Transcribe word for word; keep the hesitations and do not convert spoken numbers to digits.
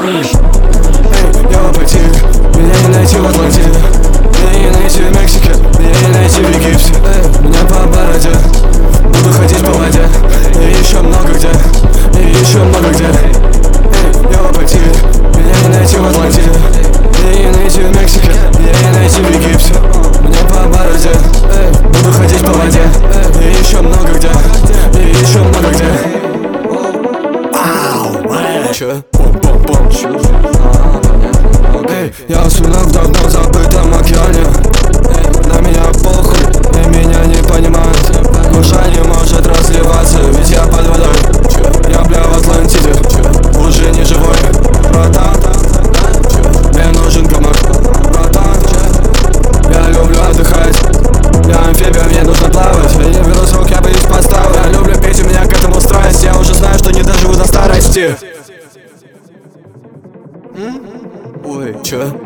Эй, я в апатии, меня не найти в Атлантиде, меня не найти в Мексике, меня не найти в Египте. Эй, меня по бороде, буду ходить по воде, и еще много где, и еще много где. Эй, я в апатии, меня не найти в Атлантиде, меня не найти в Мексике, меня не найти в Египте. Мне по бороде, эй, буду ходить по воде, эй, и еще много где, и еще много где. Че? Пом-пом-пом. Эй, я вспоминаю в давно забытом океане. Эй, на меня похуй, и меня не понимают. Душа не может разливаться, ведь я под водой. Я, бля, в Атлантиде, уже не живой. Братан, мне нужен комок. Братан, я люблю отдыхать, я амфибия, мне нужно плавать. Я не беру срок, я боюсь подставы. Я люблю петь, у меня к этому страсть. Я уже знаю, что не доживу до старости. Ой, чё?